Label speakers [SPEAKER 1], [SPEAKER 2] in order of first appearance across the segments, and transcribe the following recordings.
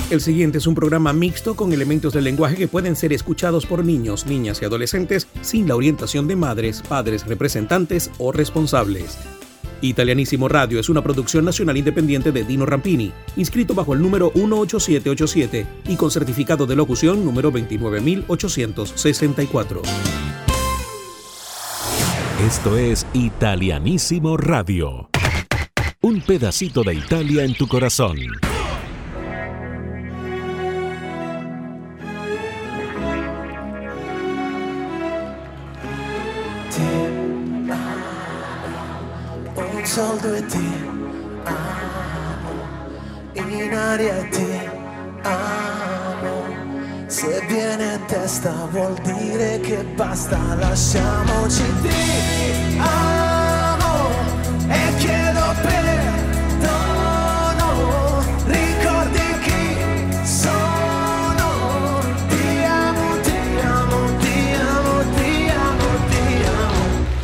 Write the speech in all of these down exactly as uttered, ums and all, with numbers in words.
[SPEAKER 1] El siguiente es un programa mixto con elementos del lenguaje que pueden ser escuchados por niños, niñas y adolescentes sin la orientación de madres, padres, representantes o responsables. Italianísimo Radio es una producción nacional independiente de Dino Rampini, inscrito bajo el número uno ocho siete ocho siete y con certificado de locución número veintinueve mil ochocientos sesenta y cuatro.
[SPEAKER 2] Esto es Italianísimo Radio. Un pedacito de Italia en tu corazón.
[SPEAKER 3] Soldo e ti amo, in aria e ti amo, se viene a testa vuol dire che basta, lasciamoci ti amo e chiedo perdono, ricordi chi sono, ti amo, ti amo, ti amo, ti amo, ti amo.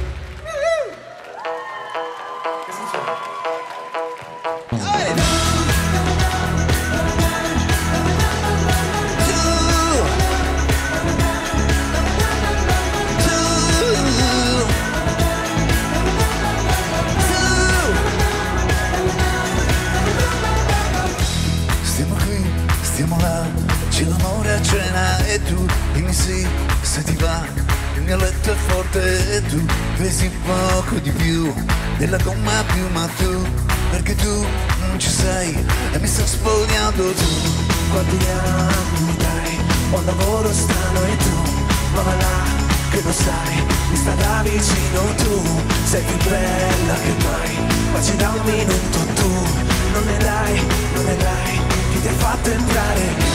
[SPEAKER 3] Cena e tu dimmi sì, se ti va, il mio letto è forte e tu pesi poco di più della gomma più, ma tu, perché tu non ci sei e mi sto spogliando tu. Quanti anni dai, ho un lavoro strano e tu, ma va là che lo sai, mi sta da vicino tu, sei più bella che mai, ma ci da un minuto tu, non ne dai, non ne dai, chi ti ha fatto entrare?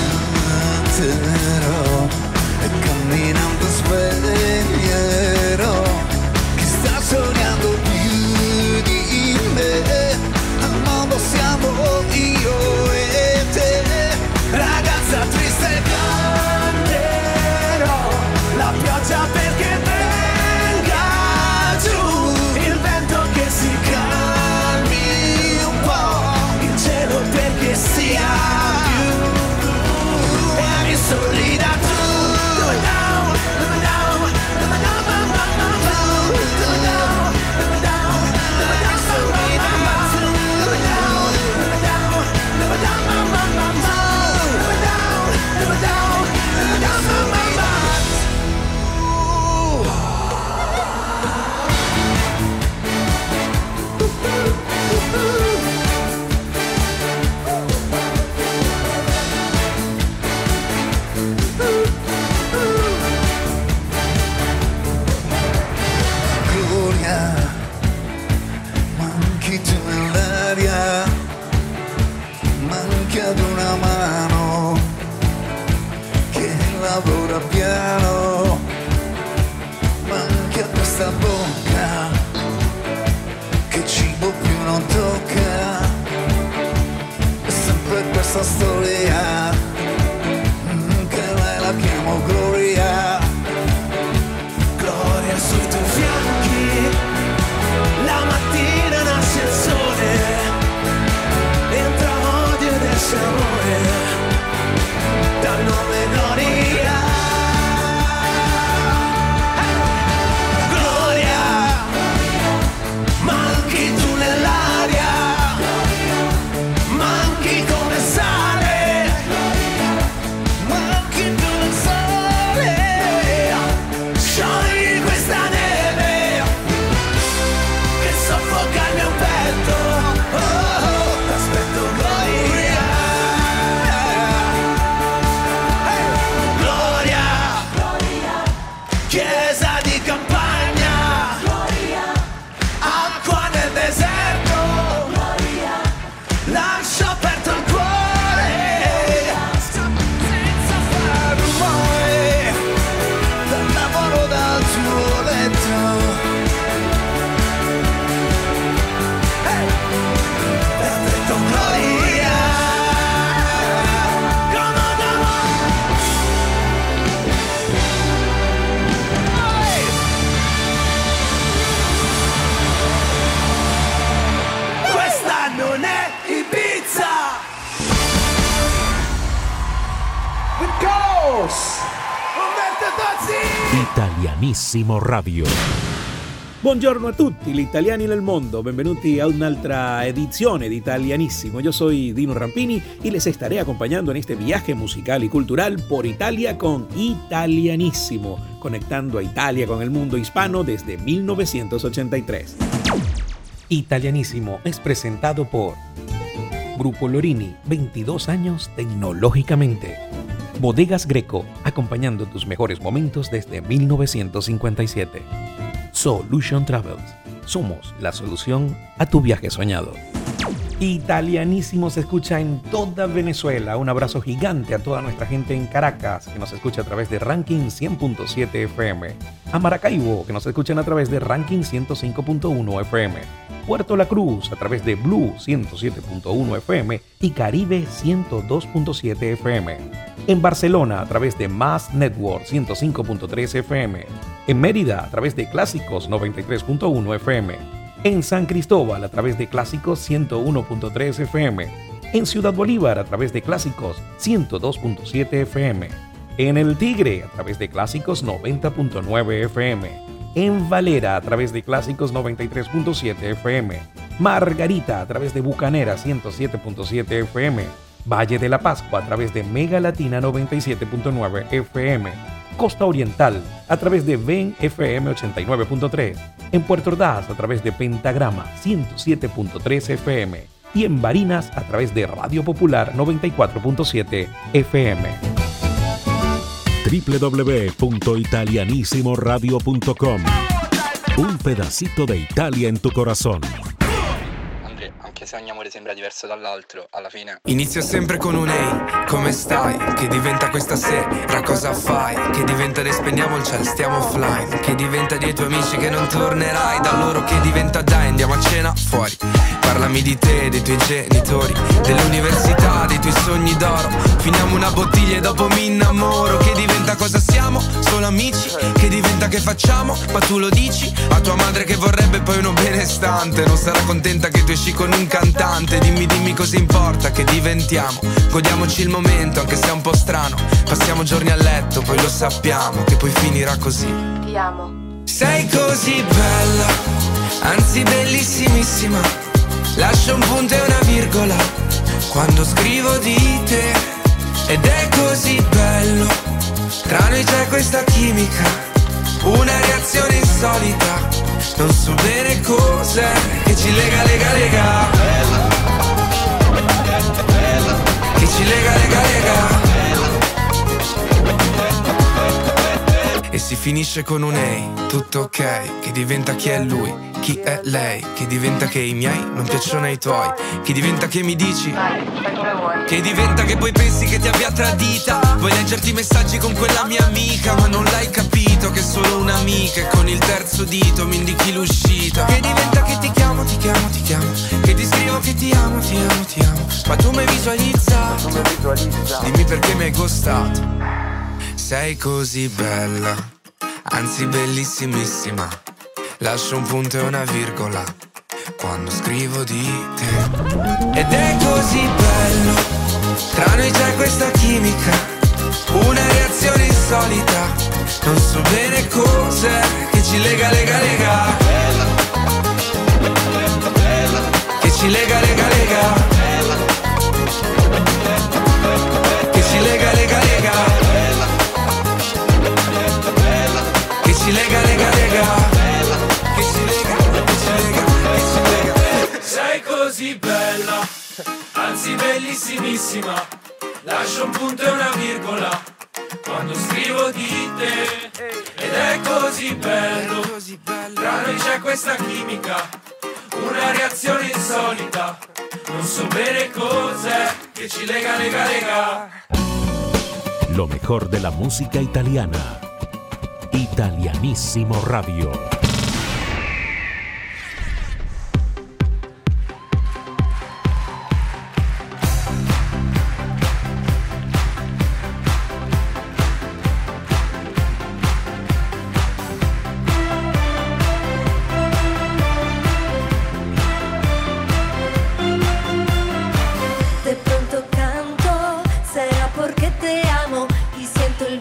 [SPEAKER 3] E camminando sveglierò chi sta sognando più di me, al mondo siamo io e te, ragazza triste canterò la pioggia perché venga giù, il vento che si calmi un po', il cielo perché sia solida tu, going down, going down, going down, going down, going down, going down, solida tu, going down, going down, going down, going down, going down, going down, ad una mano che lavora piano, manca questa bocca che cibo più non tocca, è sempre questa storia che lei la chiamo Gloria, Gloria sui tuoi fianchi, la mattina nasce il sole, entra odio ed esce amore, dal nome Gloria, Gloria, manchi tu nell'aria, manchi come sale,
[SPEAKER 4] Vamos! Umberto Tozzi!
[SPEAKER 2] Italianissimo Radio.
[SPEAKER 1] Buongiorno a tutti gli italiani nel mondo, benvenuti a un'altra edizione di Italianissimo. Yo soy Dino Rampini y les estaré acompañando en este viaje musical y cultural por Italia con Italianissimo, conectando a Italia con el mundo hispano desde mil novecientos ochenta y tres. Italianissimo es presentado por Grupo Lorini, veintidós años tecnológicamente. Bodegas Greco, acompañando tus mejores momentos desde mil novecientos cincuenta y siete. Solution Travels, somos la solución a tu viaje soñado. Italianissimo se escucha en toda Venezuela. Un abrazo gigante a toda nuestra gente en Caracas, que nos escucha a través de Ranking cien punto siete F M. A Maracaibo, que nos escuchan a través de Ranking ciento cinco punto uno F M. Puerto La Cruz, a través de Blue ciento siete punto uno F M y Caribe ciento dos punto siete F M. En Barcelona, a través de Mass Network ciento cinco punto tres F M. En Mérida, a través de Clásicos noventa y tres punto uno F M. En San Cristóbal, a través de Clásicos ciento uno punto tres F M. En Ciudad Bolívar, a través de Clásicos ciento dos punto siete F M. En El Tigre, a través de Clásicos noventa punto nueve F M. En Valera, a través de Clásicos noventa y tres punto siete F M. Margarita, a través de Bucanera ciento siete punto siete F M. Valle de la Pascua, a través de Mega Latina noventa y siete punto nueve F M. Costa Oriental, a través de Ven F M ochenta y nueve punto tres. En Puerto Ordaz, a través de Pentagrama ciento siete punto tres F M. Y en Barinas, a través de Radio Popular noventa y cuatro punto siete F M.
[SPEAKER 2] doble u doble u doble u punto italianissimo radio punto com. Un pedacito de Italia en tu corazón.
[SPEAKER 5] Andrea, anche se ogni amore sembra diverso dall'altro, alla fine
[SPEAKER 6] inizia sempre con un ehi, come stai? Che diventa questa sera, cosa fai? Che diventa ne spegniamo il cielo, stiamo offline. Che diventa dei tuoi amici che non tornerai da loro. Che diventa dai, andiamo a cena fuori. Parlami di te, dei tuoi genitori, dell'università, dei tuoi sogni d'oro. Finiamo una bottiglia e dopo mi innamoro. Che diventa cosa siamo? Solo amici. Che diventa che facciamo? Ma tu lo dici a tua madre che vorrebbe poi uno benestante. Non sarà contenta che tu esci con un cantante. Dimmi, dimmi cosa importa che diventiamo. Godiamoci il momento anche se è un po' strano. Passiamo giorni a letto, poi lo sappiamo che poi finirà così.
[SPEAKER 7] Ti amo.
[SPEAKER 6] Sei così bella, anzi bellissimissima. Lascio un punto e una virgola quando scrivo di te. Ed è così bello, tra noi c'è questa chimica, una reazione insolita. Non so bene cos'è che ci lega, lega, lega. Che ci lega, lega, lega. E si finisce con un ehi, tutto ok. Che diventa chi è lui, chi è lei. Che diventa che i miei non piacciono ai tuoi. Che diventa che mi dici
[SPEAKER 7] Vai, fai come vuoi.
[SPEAKER 6] che diventa che poi pensi che ti abbia tradita. Vuoi leggerti i messaggi con quella mia amica, ma non l'hai capito che è solo un'amica. E con il terzo dito mi indichi l'uscita. Che diventa che ti chiamo, ti chiamo, ti chiamo. Che ti scrivo che ti amo, ti amo, ti amo. Ma tu mi visualizza, dimmi perché mi hai ghostato. Sei così bella, anzi bellissimissima. Lascio un punto e una virgola quando scrivo di te. Ed è così bello, tra noi c'è questa chimica, una reazione insolita. Non so bene cos'è che ci lega, lega, lega. Che ci lega, lega, lega. Che ci lega, lega, lega. Che ci lega, lega, lega. Che ci lega, che ci lega, che ci lega.
[SPEAKER 8] Sei così bella, anzi bellissimissima. Lascio un punto e una virgola quando scrivo di te. Ed è così bello, tra noi c'è questa chimica, una reazione insolita. Non so bene cos'è che ci lega, lega, lega.
[SPEAKER 2] Lo mejor de la música italiana. Italianissimo Radio.
[SPEAKER 7] De pronto canto, será porque te amo y siento el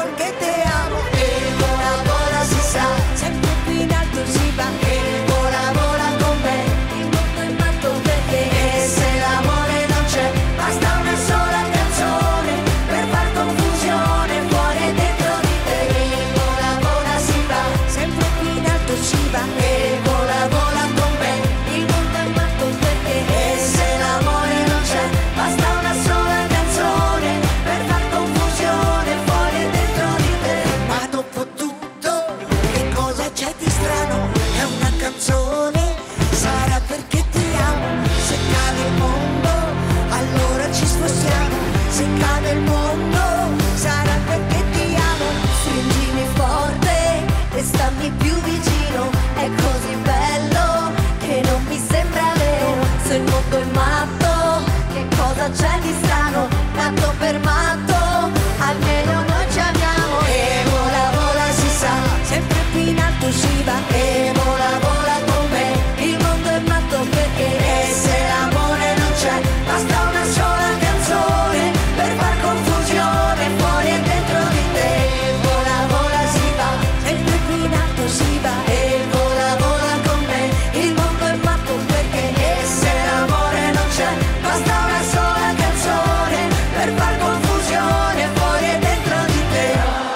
[SPEAKER 9] perché te amo. E vola vola si sa, sempre più in alto si va. E vola vola con me, il mondo è matto perché. E se l'amore non c'è, basta una sola canzone per far confusione fuori e dentro di te. E vola vola si va, sempre più in alto si va. E vola vola con me, il mondo è matto perché. E se l'amore non c'è, basta una sola canzone per far confusione fuori e dentro di te. Ma dopo tutto, che cosa c'è di strano? È una canzone, sarà perché ti amo. Se cade il mondo, allora ci spostiamo. Se cade il mondo, sarà perché ti amo. Stringimi forte e stammi più vicino. È così bello che non mi sembra vero. Se il mondo è matto, che cosa c'è di strano? Matto per matto, almeno noi ci amiamo. E vola vola si sa, sempre più in alto si va. E vola vola con me, il mondo è matto perché. E se l'amore non c'è, basta una sola canzone per far confusione fuori e dentro di te. E vola vola si va, sempre più in alto si va. E vola vola con me, il mondo è matto perché. E se l'amore non c'è, basta una sola canzone per far confusione fuori e dentro di te.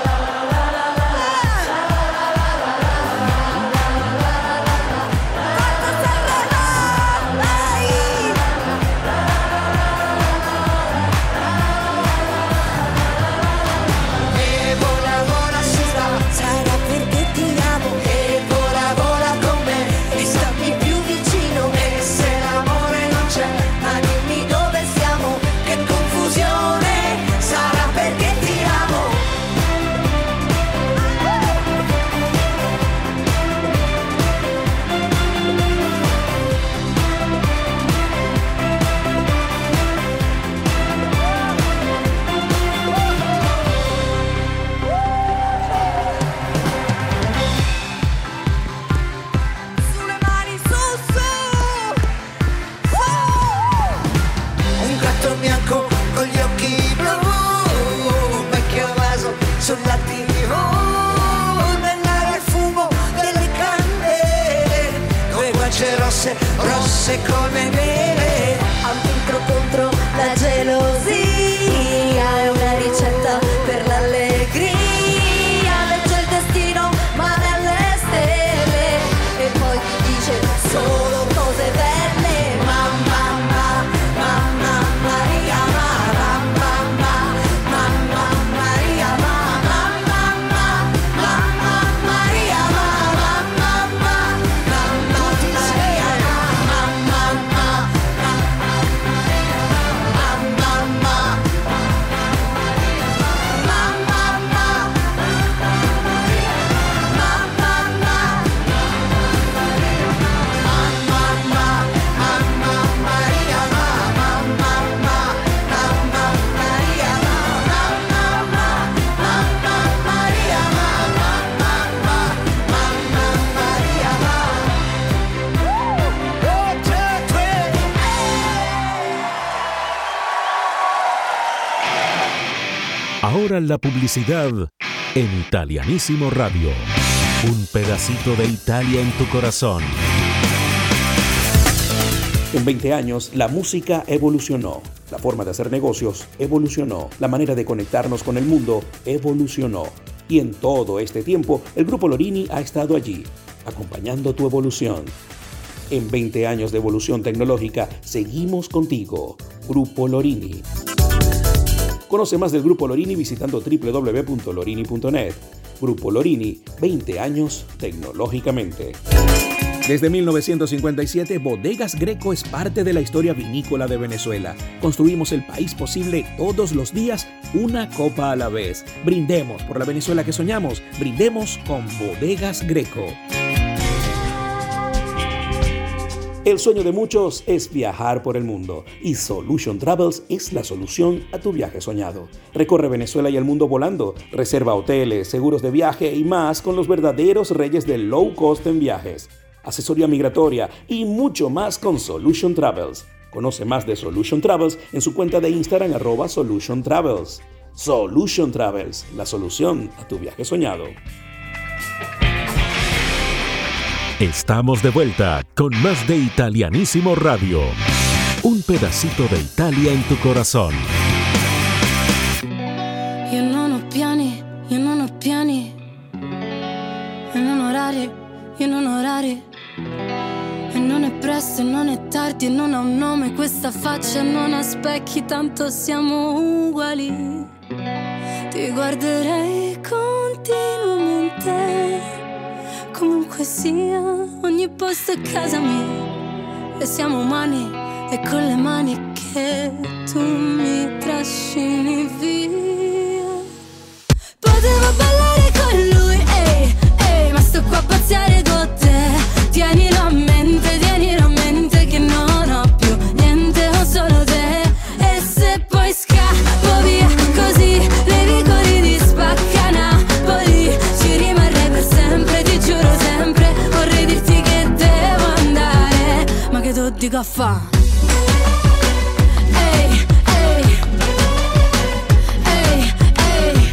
[SPEAKER 9] E vola vola si va, sarà perché ti amo. E vola vola con me, e stammi più vicino. E se l'amore non c'è, ma dimmi dove siamo. Che confusione, sarà perché ti amo. Sulle mani su su su. Un gatto bianco con gli occhi blu, un vecchio vaso sulla tivù, nell'aria il fumo delle candele, due guance rosse, rosse come neve. A un filtro contro la gelosia, è una ricetta per l'allegria. Legge il destino, male alle stelle, e poi ti dice solo cose belle. Mamma, mamma, mamma Maria, mamma, mamma, mamma Maria, mamma, mamma, mamma Maria, mamma, mamma, mamma Maria, mamma, mamma,
[SPEAKER 2] Ahora la publicidad en Italianísimo Radio. Un pedacito de Italia en tu corazón.
[SPEAKER 1] En veinte años, la música evolucionó. La forma de hacer negocios evolucionó. La manera de conectarnos con el mundo evolucionó. Y en todo este tiempo, el Grupo Lorini ha estado allí, acompañando tu evolución. En veinte años de evolución tecnológica, seguimos contigo. Grupo Lorini. Conoce más del Grupo Lorini visitando doble u doble u doble u punto lorini punto net. Grupo Lorini, veinte años tecnológicamente. Desde mil novecientos cincuenta y siete, Bodegas Greco es parte de la historia vinícola de Venezuela. Construimos el país posible todos los días, una copa a la vez. Brindemos por la Venezuela que soñamos. Brindemos con Bodegas Greco. El sueño de muchos es viajar por el mundo y Solution Travels es la solución a tu viaje soñado. Recorre Venezuela y el mundo volando, reserva hoteles, seguros de viaje y más con los verdaderos reyes del low cost en viajes, asesoría migratoria y mucho más con Solution Travels. Conoce más de Solution Travels en su cuenta de Instagram arroba Solution Travels. Solution Travels, la solución a tu viaje soñado.
[SPEAKER 2] Estamos de vuelta con más de Italianísimo Radio. Un pedacito de Italia en tu corazón.
[SPEAKER 10] Io non ho piani, io non ho piani. E non orari, io non orari. E non è presto e non è tardi e non ha un nome questa faccia, non ha specchi, tanto siamo uguali. Ti guarderei continuamente, comunque sia, ogni posto è casa mia. E siamo umani e con le mani che tu mi trascini via. Potevo ballare con lui, ehi, ehi, ma sto qua a pazziare con te. Tienilo a mente, tienilo a mente che non ho più niente, ho solo te. E se poi scappo via così, nei vicoli di Spacca Napoli, ci rimarrei per sempre, ti giuro sempre. Vorrei dirti che devo andare, ma che tu dico a fa'? Ehi, ehi, ehi, ehi.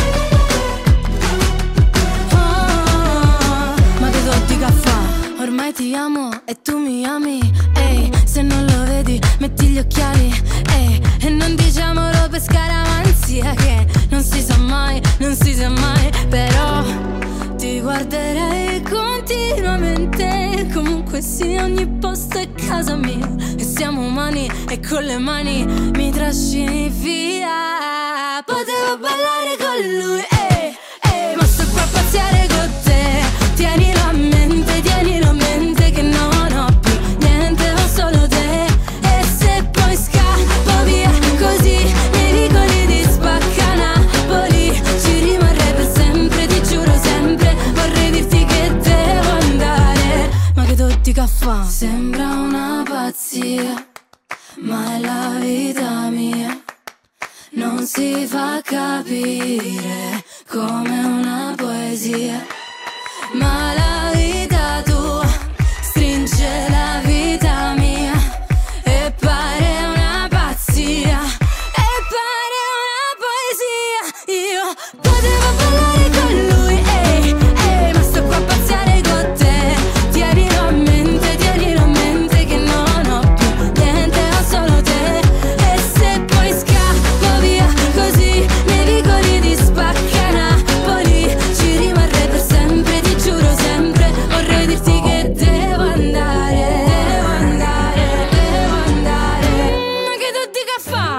[SPEAKER 10] Oh, ma che tu dico a fa'? Ormai ti amo e tu mi ami, ehi, se non lo vedi metti gli occhiali, ehi, e non diciamolo per scaramanzia che non si sa mai, non si sa mai, però ti guarderei continuamente, comunque sia, ogni posto è casa mia, e siamo umani e con le mani mi trascini via. Potevo ballare con lui, ehi, ehi, ma sto qua a pazziare con te. Tienilo a mente, tienilo a mente che non ho più niente, ho solo te. E se poi scappo via così, nei vicoli di Spacca Napoli, ci rimarrei per sempre, ti giuro sempre. Vorrei dirti che devo andare, ma che tu dica fa'? Sembra una pazzia, ma è la vita mia. Non si fa capire come una poesia, ma la vita tua stringe la vita mia e pare una pazzia, e pare una poesia. Io potevo ballare con lui, ehi, ehi, ma sto qua a pazziare con te. Tienilo a mente, tienilo a mente che non ho più niente, ho solo te. E se poi scappo via così, nei vicoli di Spacca Napoli, ci rimarrei per sempre, ti giuro sempre. Vorrei dirti che devo andare, devo andare, devo andare, ma che tu dica fa'?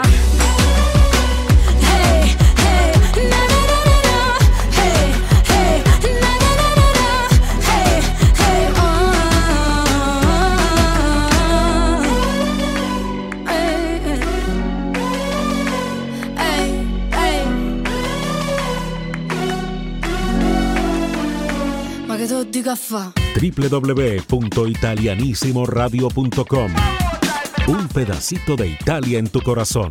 [SPEAKER 10] Hey, hey, na na na na na, hey, hey, na na na na na, hey, hey, oh, hey, hey, hey, ma che tu dica fa'?
[SPEAKER 2] w w w punto italianisimo radio punto com. Un pedacito de Italia en tu corazón.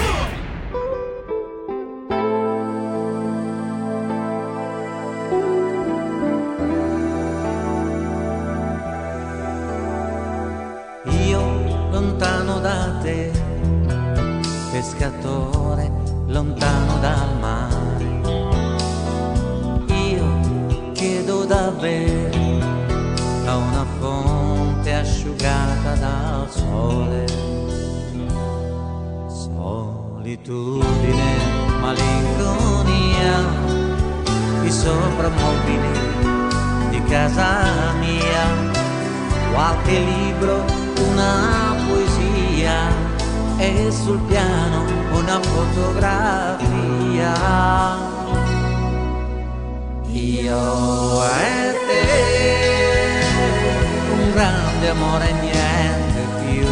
[SPEAKER 11] Io lontano da te, pescatore lontano dal mare, io chiedo da bere a una fonte asciugata dal sole. Solitudine, malinconia, i soprammobili di casa mia, qualche libro, una poesia e sul piano una fotografia. Io e te, un grande amore e niente più.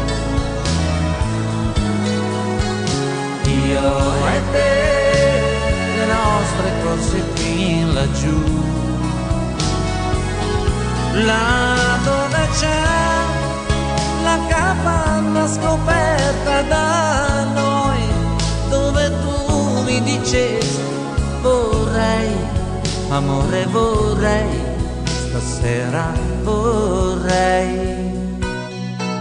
[SPEAKER 11] Io e te, le nostre corse fin laggiù, là dove c'è la capanna scoperta da noi, dove tu mi dicesti vorrei, amore vorrei, stasera vorrei.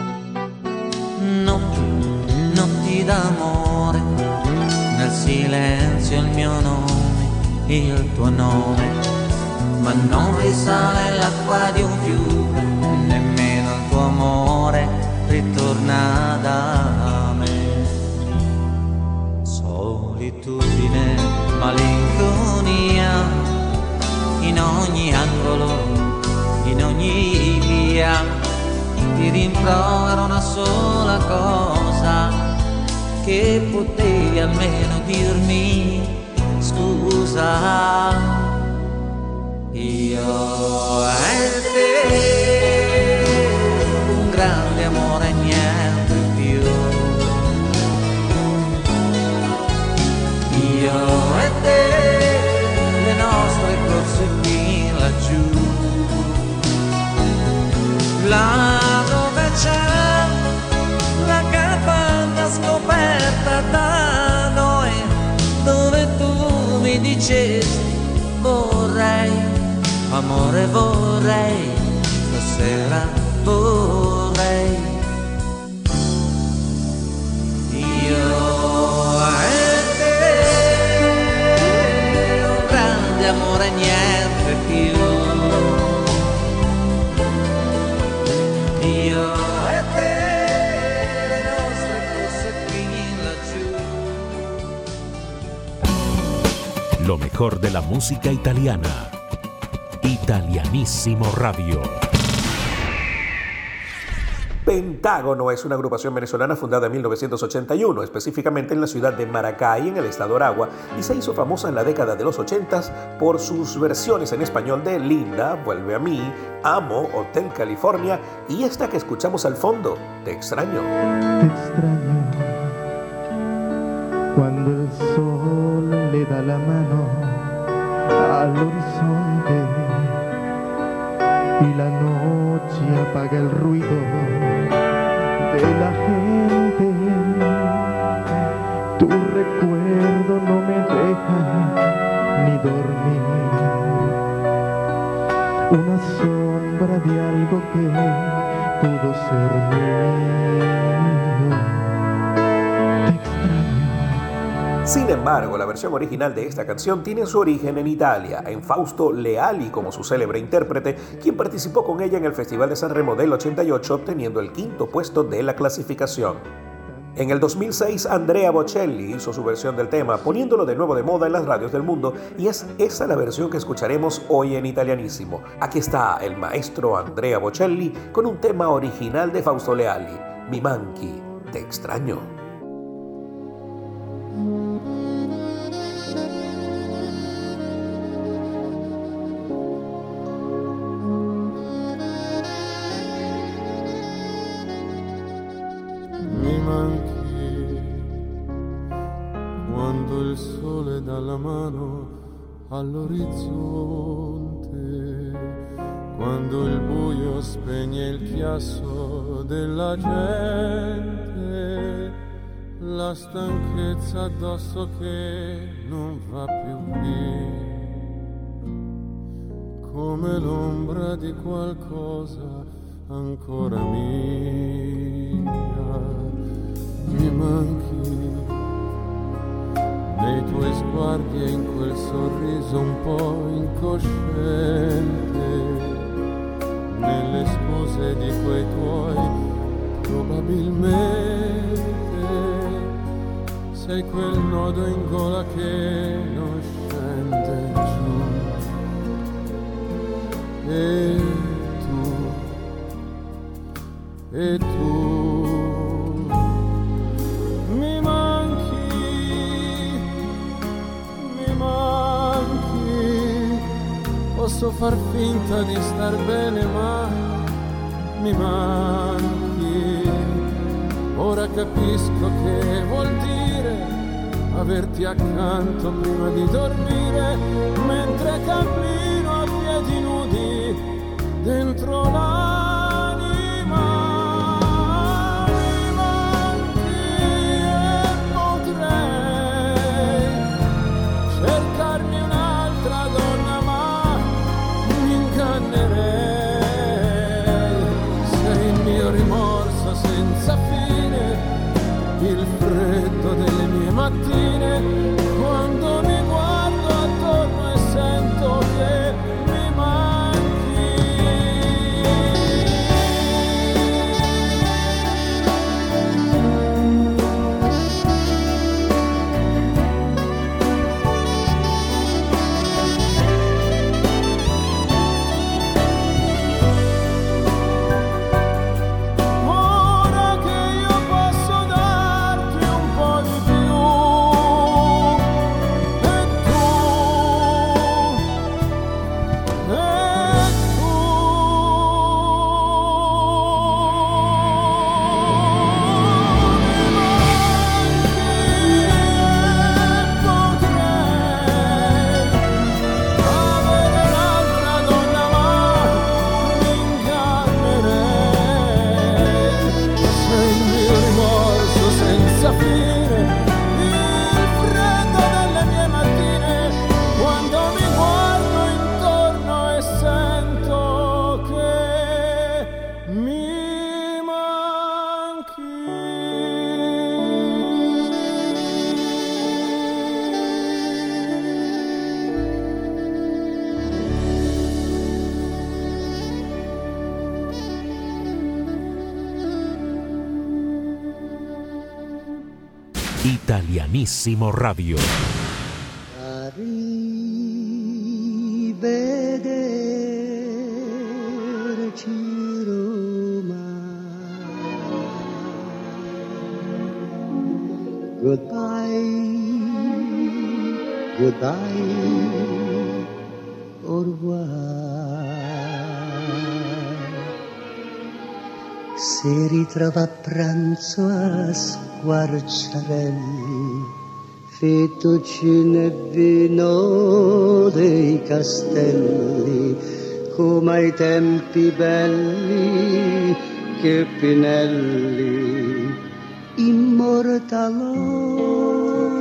[SPEAKER 11] Notti, notti d'amore nel silenzio il tuo nome, ma non risale l'acqua di un fiume, nemmeno il tuo amore ritorna da me. Solitudine, malinconia, in ogni angolo, in ogni via, ti rimprovero una sola cosa, che potevi almeno dirmi scusa. Io e te, un grande amore, niente più. Io e te, le nostre corse qui laggiù, là dove c'è la capanna scoperta da noi, dove tu mi dicesti vorrei, amore vorrei, stasera vorrei. Io e te, un grande amore, niente più. Io e te, le nostre corse qui laggiù.
[SPEAKER 2] Lo mejor de la música italiana. Italianísimo Radio.
[SPEAKER 1] Pentágono es una agrupación venezolana fundada en mil novecientos ochenta y uno, específicamente en la ciudad de Maracay, en el estado Aragua, y se hizo famosa en la década de los ochentas por sus versiones en español de Linda, Vuelve a mí, Amo, Hotel California y esta que escuchamos al fondo, Te extraño.
[SPEAKER 12] Te extraño cuando el sol le da la mano al horizonte y la noche apaga el ruido de la gente. Tu recuerdo no me deja ni dormir, una sombra de algo que pudo ser mío. Te extraño.
[SPEAKER 1] Sin embargo, la versión original de esta canción tiene su origen en Italia, en Fausto Leali como su célebre intérprete, quien participó con ella en el Festival de San Remo del ochenta y ocho, obteniendo el quinto puesto de la clasificación. En el dos mil seis, Andrea Bocelli hizo su versión del tema, poniéndolo de nuevo de moda en las radios del mundo, y es esa la versión que escucharemos hoy en Italianísimo. Aquí está el maestro Andrea Bocelli con un tema original de Fausto Leali, Mi manchi, te extraño.
[SPEAKER 13] Mi manchi quando il sole dà la mano all'orizzonte, quando il buio spegne il chiasso della gente, la stanchezza addosso che non va più via, come l'ombra di qualcosa ancora mia. Mi manchi nei tuoi sguardi e in quel sorriso un po' incosciente, nelle scuse di quei tuoi probabilmente sei quel nodo in gola che non scende giù. E tu, e tu mi manchi, mi manchi, posso far finta di star bene ma mi manchi, ora capisco che vuol dire averti accanto prima di dormire, mentre cammino a piedi nudi dentro l'anima. Mi manchi e potrei cercarmi un'altra donna, ma mi ingannerei. Sei il mio rimorso senza fine, freddo delle mie mattine, quando mi guardo attorno
[SPEAKER 2] Italianissimo Radio.
[SPEAKER 14] Arrivederci Roma. Goodbye, goodbye, au revoir. Si ritrova a pranzo a Squarciarelli, fettuccine e vino dei castelli, come ai tempi belli che Pinelli immortalò.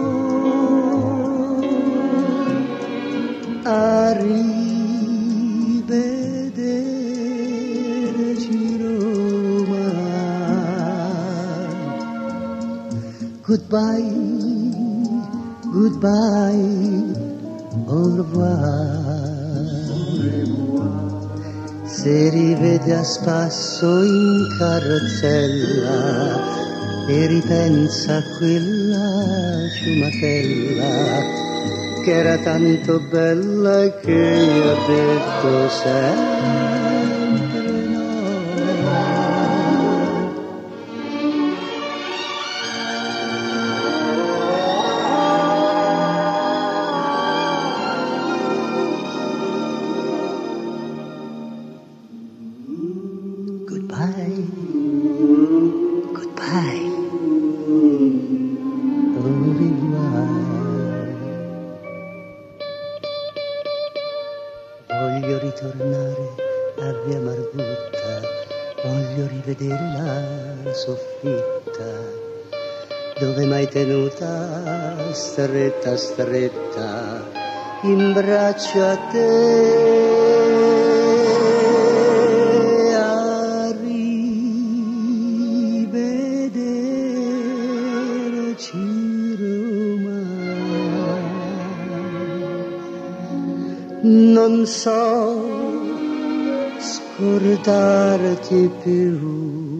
[SPEAKER 14] Arrivederci Roma. Goodbye, goodbye, au revoir. Se rivede a spasso in carrozzella e ripensa a quella ciumatella che era tanto bella che gli ha detto sempre no. Goodbye, goodbye, au revoir. Voglio ritornare a Via Margutta, voglio rivedere la soffitta, dove m'hai tenuta stretta stretta in braccio a te. Arrivederci Roma. Non so scordarti più.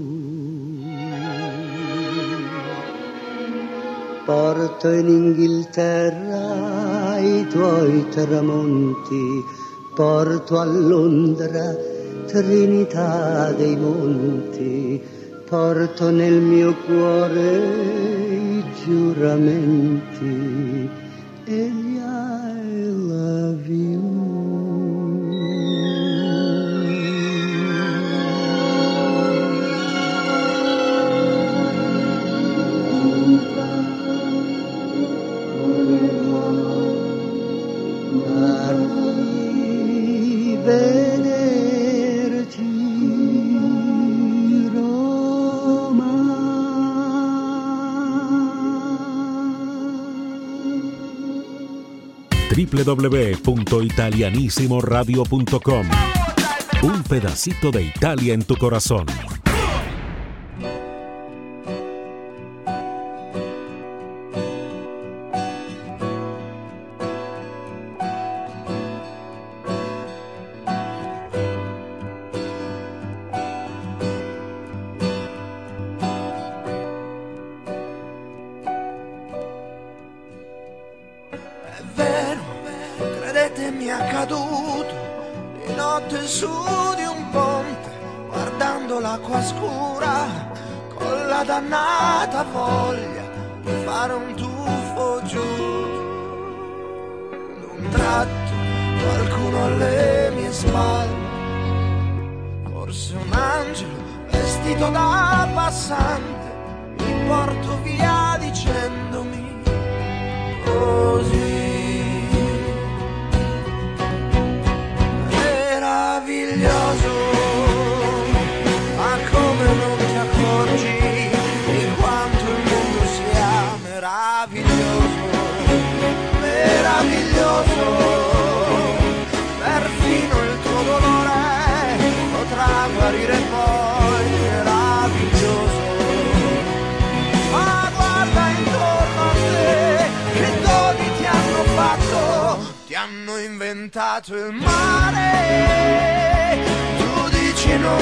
[SPEAKER 14] Porto in Inghilterra i tuoi tramonti, porto a Londra Trinità dei monti, porto nel mio cuore i giuramenti e gli I love you. Arrivederci Roma.
[SPEAKER 2] w w w punto italianissimo radio punto com. Un pedacito de Italia en tu corazón.
[SPEAKER 3] Credetemi, è accaduto di notte su di un ponte, guardando l'acqua scura, con la dannata voglia di fare un tuffo giù. D'un tratto qualcuno alle mie spalle, forse un angelo vestito da passante, mi porto via dicendomi così. Meraviglioso, ma come non ti accorgi di quanto il mondo sia meraviglioso, meraviglioso, perfino il tuo dolore potrà guarire poi, meraviglioso. Ma guarda intorno a te, che doni ti hanno fatto, ti hanno inventato il mare, tu dici non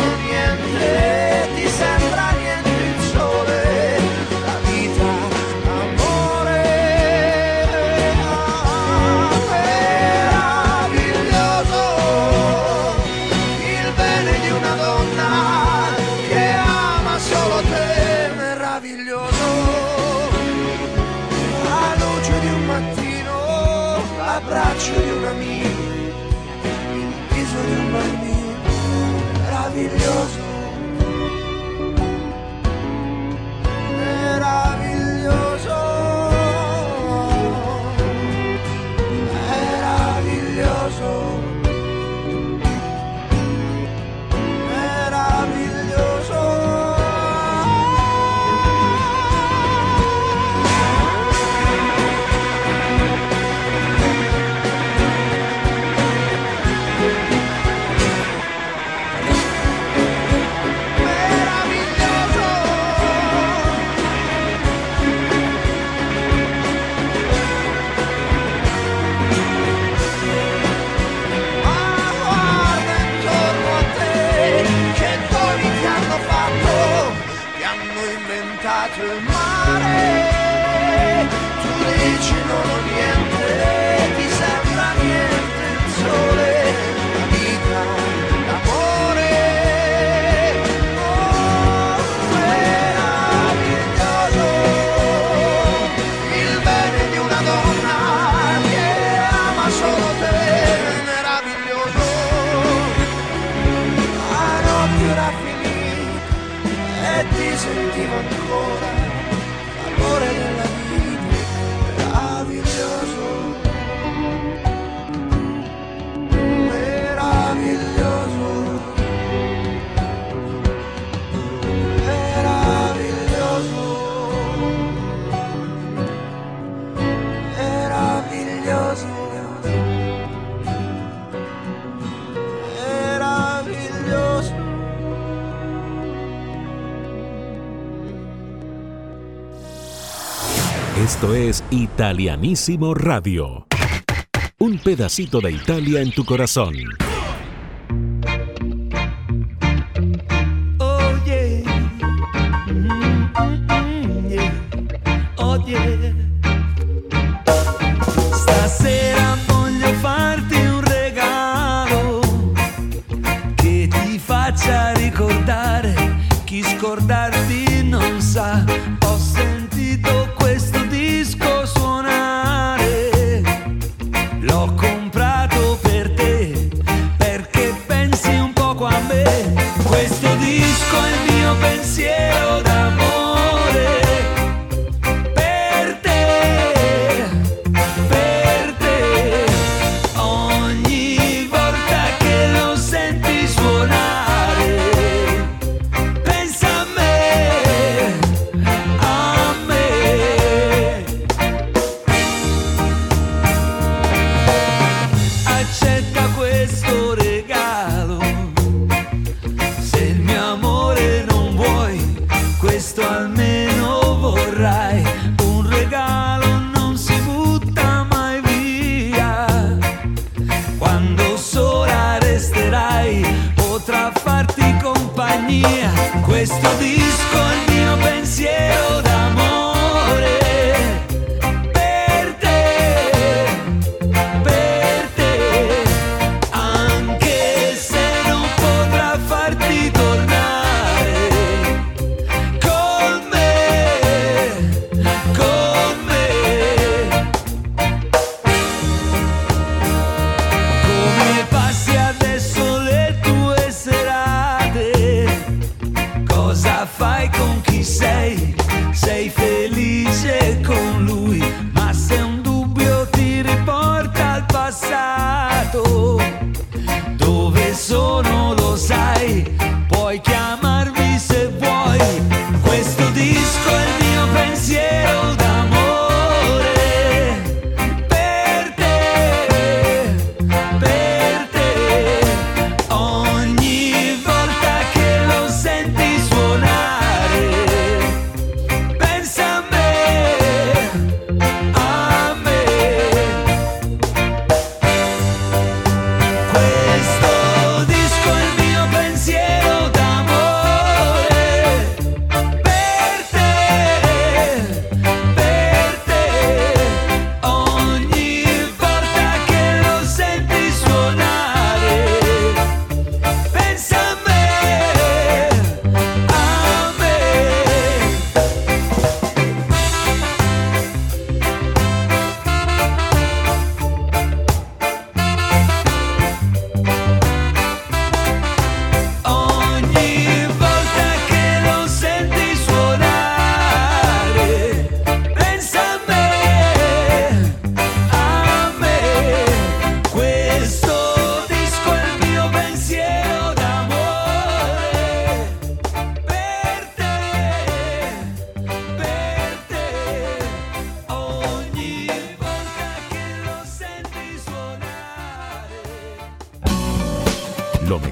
[SPEAKER 3] niente, ti sembra niente il sole, la vita, amore. bambino meraviglioso, meraviglioso, meraviglioso, meraviglioso. Il mare, tu dici non ho niente, ti sembra niente il sole, la vita, l'amore, oh, meraviglioso, il bene di una donna che ama solo te, meraviglioso, la notte era finita e ti sentivo ancora l'amore della vita, meraviglioso, meraviglioso, meraviglioso, meraviglioso, meraviglioso.
[SPEAKER 2] Esto es Italianísimo Radio. Un pedacito de Italia en tu corazón.
[SPEAKER 8] Oh yeah, mm-hmm, yeah. Oh yeah. Stasera voglio farti un regalo che ti faccia ricordare chi scordarti non sa. Ho sentito questo disco suonare, l'ho comprato per te perché pensi un poco a me. Questo disco è il mio pensiero d'amore per te, per te. Ogni volta che lo senti suonare, pensa a me, a me. Accetta questo regalo, se il mio amore non vuoi, questo almeno vorrai. Un regalo non si butta mai via, quando sola resterai potrà farti compagnia. Questo disco è il mio pensiero d'amore per te, per te, anche se non potrà farti tornare con me, con me. Come passi adesso le tue serate? Cosa fai con chi sei? Sei felice con lui, ma se un dubbio ti riporta al passato, dove sono lo sai, puoi chiamarmi se vuoi. Questo disco è il mio pensiero d'amore per te, per te. Ogni volta che lo senti suonare,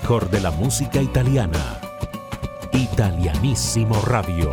[SPEAKER 2] mejor de la música italiana. Italianissimo Radio.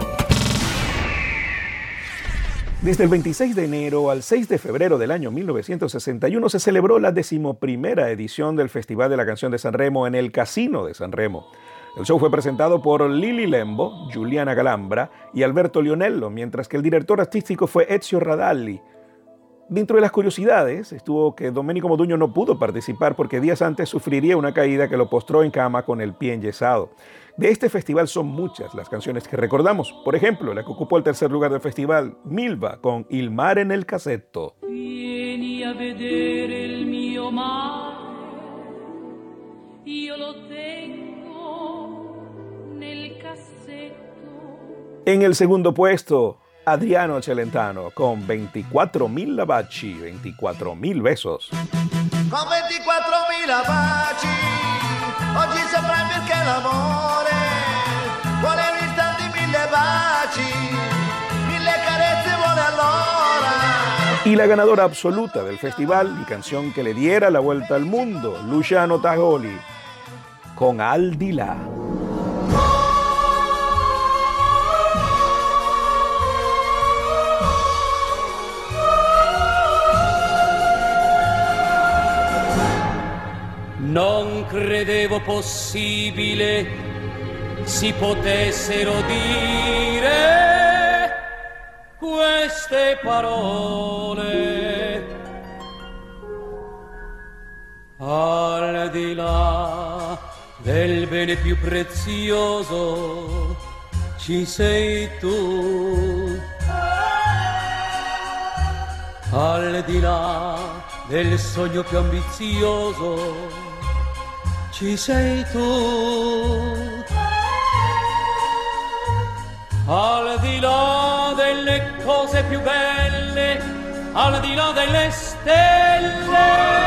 [SPEAKER 1] Desde el veintiséis de enero al seis de febrero del año mil novecientos sesenta y uno se celebró la decimoprimera edición del Festival de la Canción de Sanremo en el Casino de Sanremo. El show fue presentado por Lili Lembo, Giuliana Galambra y Alberto Lionello, mientras que el director artístico fue Ezio Radalli. Dentro de las curiosidades estuvo que Domenico Modugno no pudo participar porque días antes sufriría una caída que lo postró en cama con el pie enyesado. De este festival son muchas las canciones que recordamos. Por ejemplo, la que ocupó el tercer lugar del festival, Milva, con Il mare nel cassetto.
[SPEAKER 15] Vieni a vedere il mio mare, io lo tengo nel cassetto.
[SPEAKER 1] En el segundo puesto, Adriano Celentano con veinticuatro mil baci, veinticuatro mil besos.
[SPEAKER 3] Con ventiquattro mila baci, oggi saprai perché l'amore vuole un istante mille baci, mille carezze vuole allora.
[SPEAKER 1] Y la ganadora absoluta del festival y canción que le diera la vuelta al mundo, Luciano Tajoli, con Al di là.
[SPEAKER 15] Non credevo possibile si potessero dire queste parole. Al di là del bene più prezioso ci sei tu. Al di là del sogno più ambizioso ci sei tu, al di là delle cose più belle, al di là delle stelle,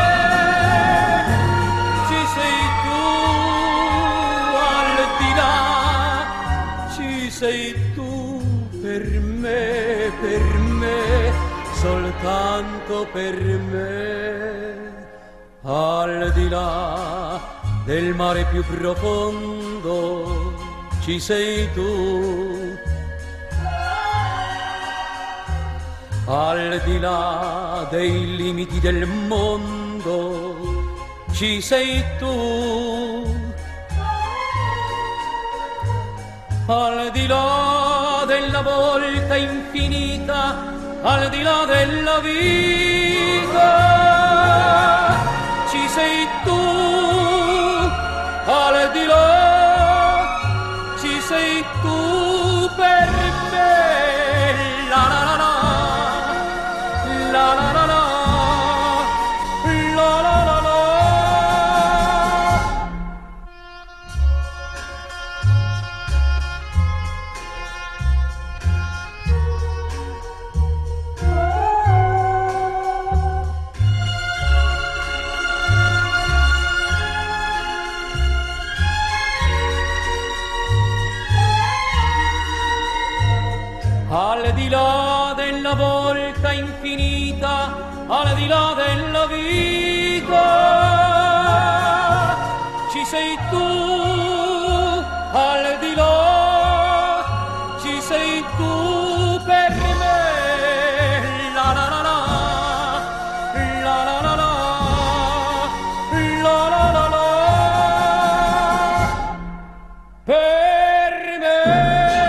[SPEAKER 15] ci sei tu, al di là, ci sei tu per me, per me, soltanto per me, al di là del mare più profondo ci sei tu, al di là dei limiti del mondo ci sei tu, al di là della volta infinita, al di là della vita ci sei tu, al di là ci sei tu per me, la la la la, la la la la, la la la la. Al di là della volta infinita, al di là della vita, ci sei tu, al di là, ci sei tu per me, la la la la, la la la la, la la la la, per me.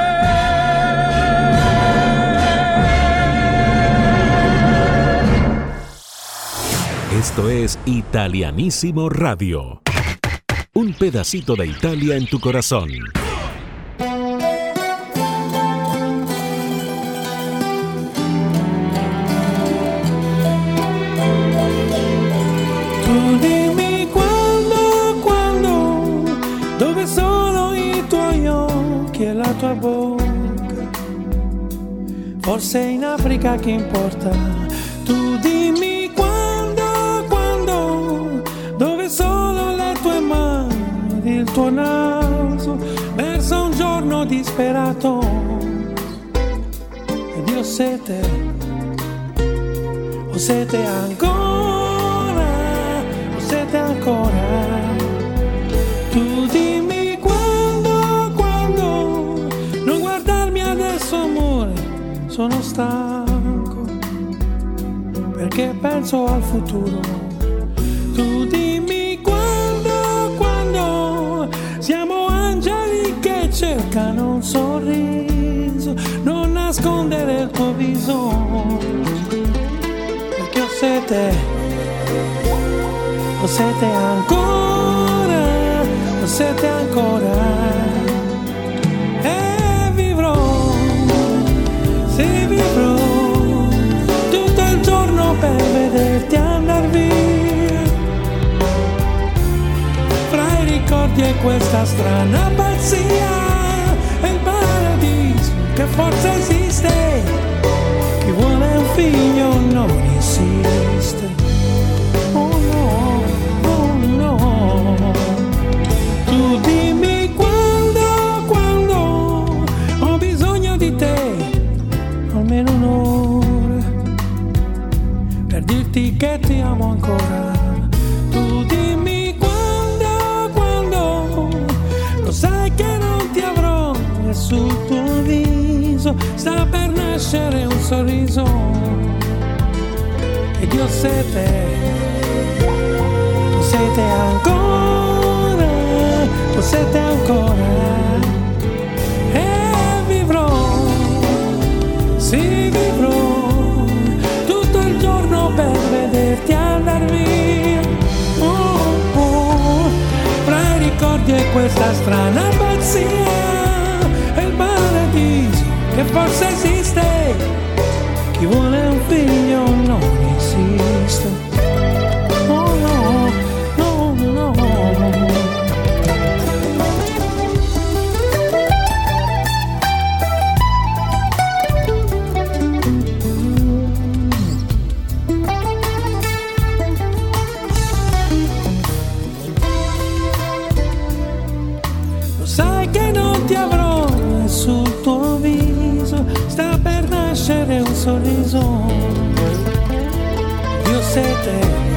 [SPEAKER 2] Esto es Italianissimo Radio. Un pedacito de Italia en tu corazón.
[SPEAKER 16] Tu dimmi quando, quando, dove sono i tuoi occhi e la tua bocca. Forse in Africa, che importa? Tu dimmi il tuo naso verso un giorno disperato ed io ho sete, ho sete ancora, ho sete ancora. Tu sono stanco, perché penso al futuro. Tu dimmi quando, quando siamo angeli che cercano un sorriso, non nascondere il tuo viso, perché ho sete, ho sete ancora, ho sete ancora. E vivrò, sì vivrò, tutto il giorno per vederti andar via, fra i ricordi e questa strana pazzia. È il paradiso che forse esiste, chi vuole un figlio non insiste. Oh no, oh no. Tu dimmi quando, quando ho bisogno di te, almeno un'ora, per dirti che ti amo ancora. Tu dimmi quando, quando lo sai che non ti avrò, e sul tuo viso sta per nascere un sorriso. Ed io sete, sete ancora, ho sete ancora. E vivrò, sì vivrò, tutto il giorno per vederti andar via. Oh, oh, fra i ricordi e questa strana pazzia, è il paradiso che forse esiste, chi vuole un figlio non esiste. Oh no, no, no. Lo sai che non ti avrò, e sul tuo viso sta per nascere un sorriso. Io sete,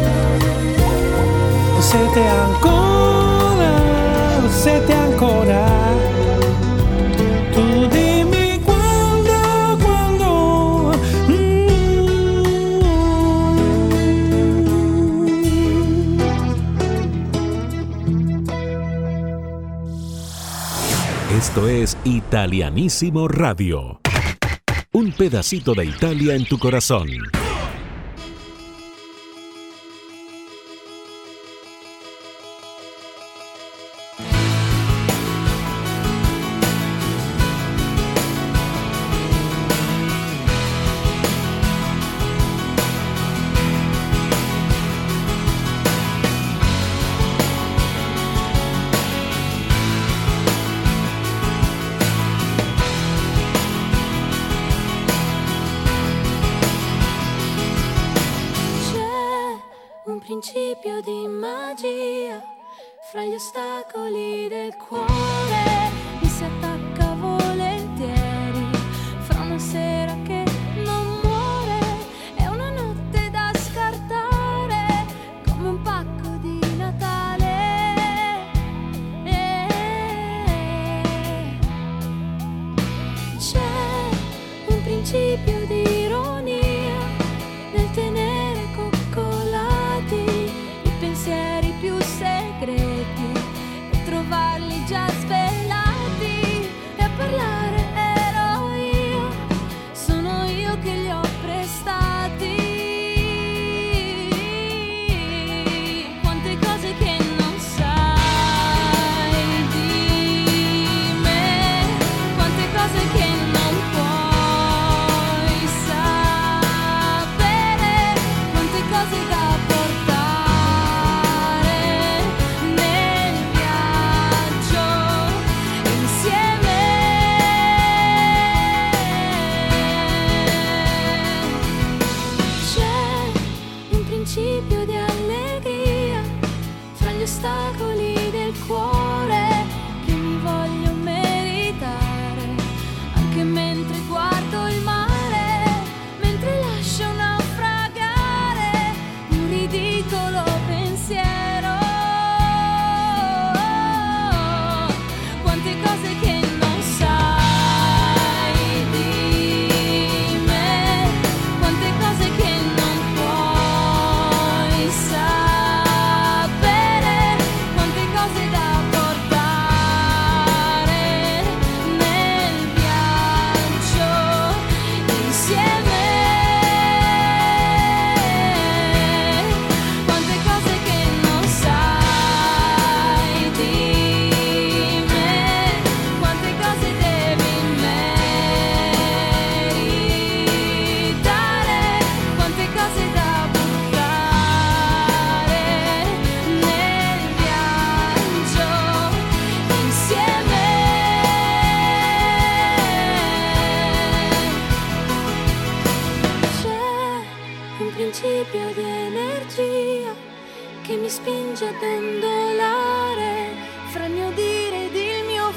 [SPEAKER 16] sete ancora, sete ancora. Tu dimmi quando, quando. Mm.
[SPEAKER 2] Esto es Italianísimo Radio. Un pedacito de Italia en tu corazón.
[SPEAKER 10] Principio di magia fra gli ostacoli del cuore, mi si attacca volentieri fra una sera che non muore e una notte da scartare come un pacco di Natale. C'è un principio di ironia nel tenere i pensieri più segreti e trovarli già svelati, e a parlare ero io, sono io che li ho prestati. Quante cose che non sai di me, quante cose che non puoi sapere, quante cose da portare nel viaggio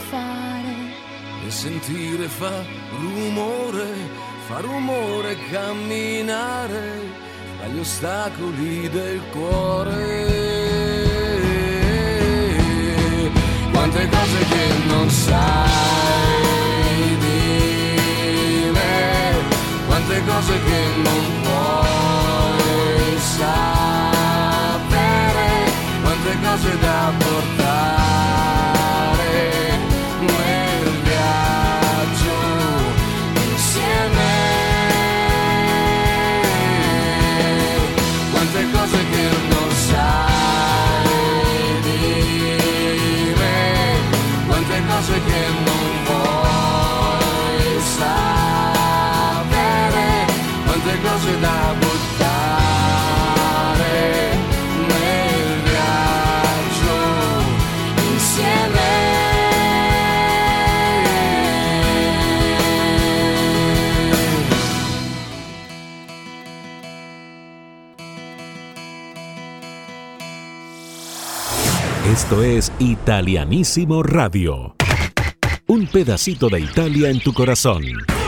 [SPEAKER 10] fare.
[SPEAKER 6] E sentire fa rumore, fa rumore camminare tra gli ostacoli del cuore. Quante cose che non sai dire, quante cose che non puoi sapere, quante cose da portare nel viaggio insieme, quante cose che non sai dire, quante cose che non vuoi sapere, quante cose da buttare nel viaggio insieme.
[SPEAKER 2] Esto es Italianísimo Radio. Un pedacito de Italia en tu corazón.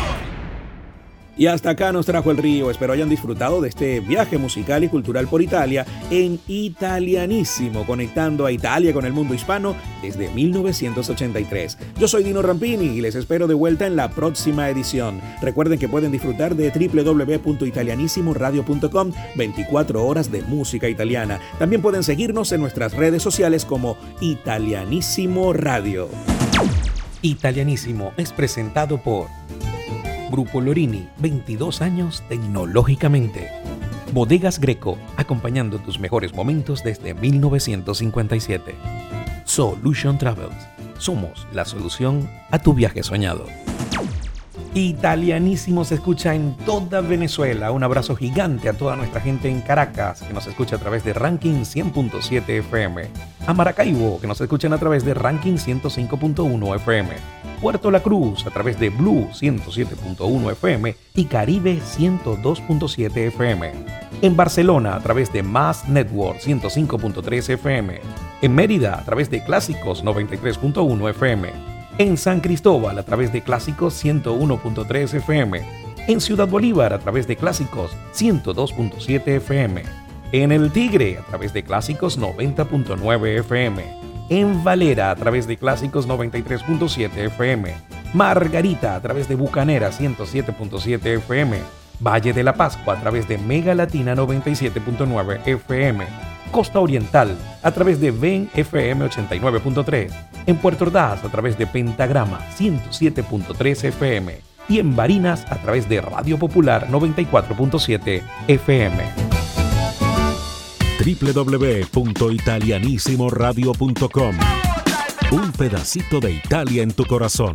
[SPEAKER 1] Y hasta acá nos trajo el río. Espero hayan disfrutado de este viaje musical y cultural por Italia en Italianísimo, conectando a Italia con el mundo hispano desde mil novecientos ochenta y tres. Yo soy Dino Rampini y les espero de vuelta en la próxima edición. Recuerden que pueden disfrutar de doble u doble u doble u punto italianísimo radio punto com, veinticuatro horas de música italiana. También pueden seguirnos en nuestras redes sociales como Italianísimo Radio. Italianísimo es presentado por Grupo Lorini, veintidós años tecnológicamente. Bodegas Greco, acompañando tus mejores momentos desde mil novecientos cincuenta y siete. Solution Travels, somos la solución a tu viaje soñado. Italianísimo se escucha en toda Venezuela. Un abrazo gigante a toda nuestra gente en Caracas, que nos escucha a través de Ranking cien punto siete F M. A Maracaibo, que nos escuchan a través de Ranking ciento cinco punto uno F M. Puerto La Cruz a través de Blue ciento siete punto uno F M y Caribe ciento dos punto siete F M. En Barcelona a través de Mass Network ciento cinco punto tres F M. En Mérida a través de Clásicos noventa y tres punto uno F M. En San Cristóbal a través de Clásicos ciento uno punto tres F M. En Ciudad Bolívar a través de Clásicos ciento dos punto siete F M. En El Tigre a través de Clásicos noventa punto nueve F M. En Valera a través de Clásicos noventa y tres punto siete F M, Margarita a través de Bucanera ciento siete punto siete F M, Valle de la Pascua a través de Mega Latina noventa y siete punto nueve F M, Costa Oriental a través de Ven F M ochenta y nueve punto tres, en Puerto Ordaz a través de Pentagrama ciento siete punto tres F M y en Barinas a través de Radio Popular noventa y cuatro punto siete F M.
[SPEAKER 2] doble u doble u doble u punto italianísimo radio punto com. Un pedacito de Italia en tu corazón.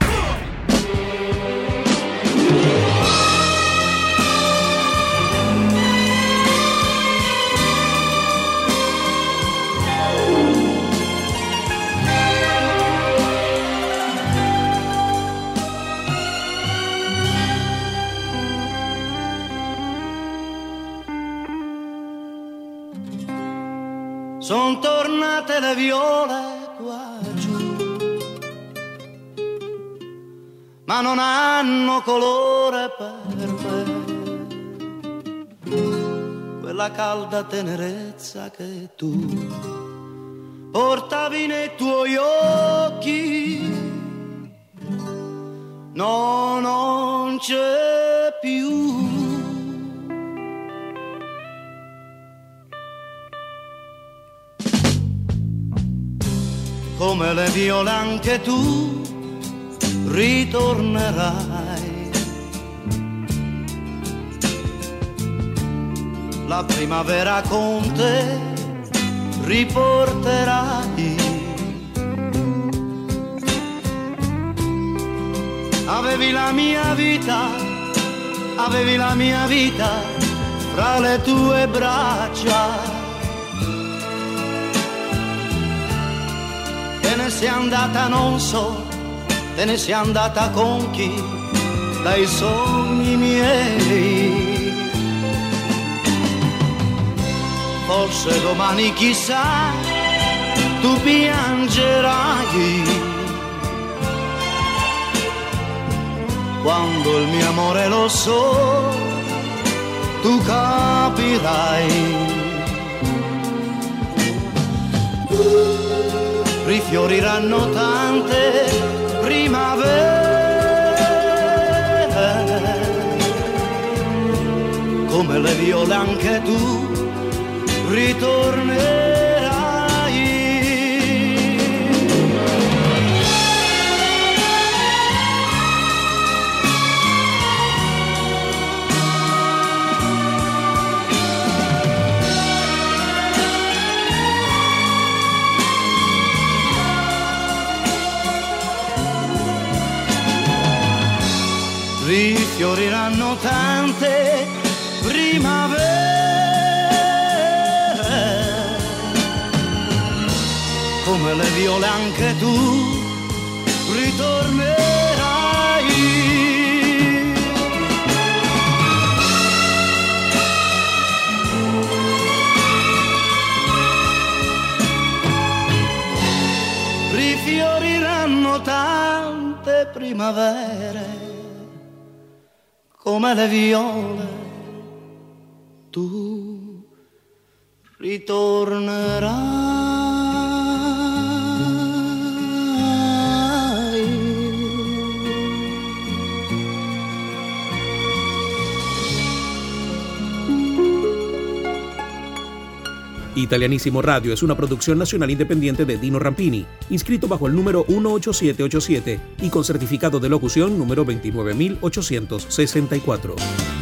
[SPEAKER 17] Son tornate le viole qua giù, ma non hanno colore per me, quella calda tenerezza che tu portavi nei tuoi occhi, no, non c'è più. Come le viole anche tu ritornerai, la primavera con te riporterai. Avevi la mia vita, avevi la mia vita fra le tue braccia. Te ne sei andata non so, te ne sei andata con chi, dai sogni miei. Forse domani chissà, tu piangerai amore lo so, tu capirai. Rifioriranno tante primavere, come le viole anche tu ritornerai. Rifioriranno tante primavere, come le viole anche tu ritornerai. Rifioriranno tante primavere, come le viole, tu ritornerai.
[SPEAKER 1] Italianísimo Radio es una producción nacional independiente de Dino Rampini, inscrito bajo el número uno ocho siete ocho siete y con certificado de locución número veintinueve mil ochocientos sesenta y cuatro.